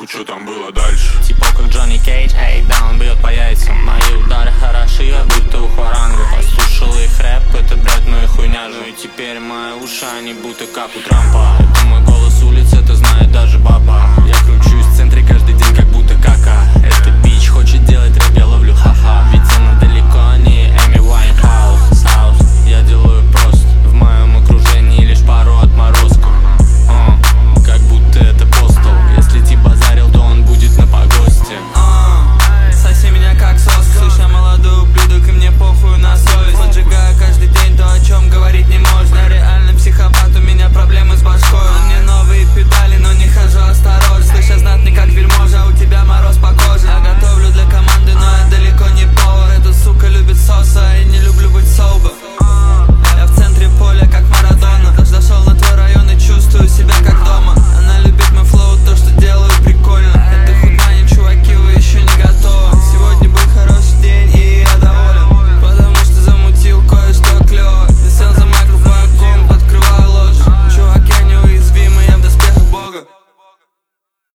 что там было дальше. Типа как Джонни Кейдж, эй, да, он бьет по яйцам. Мои удары хороши, будто у Хваранга. Послушал их рэп, это бред, ну и хуйня. Ну и теперь мои уши, они будто как у Трампа.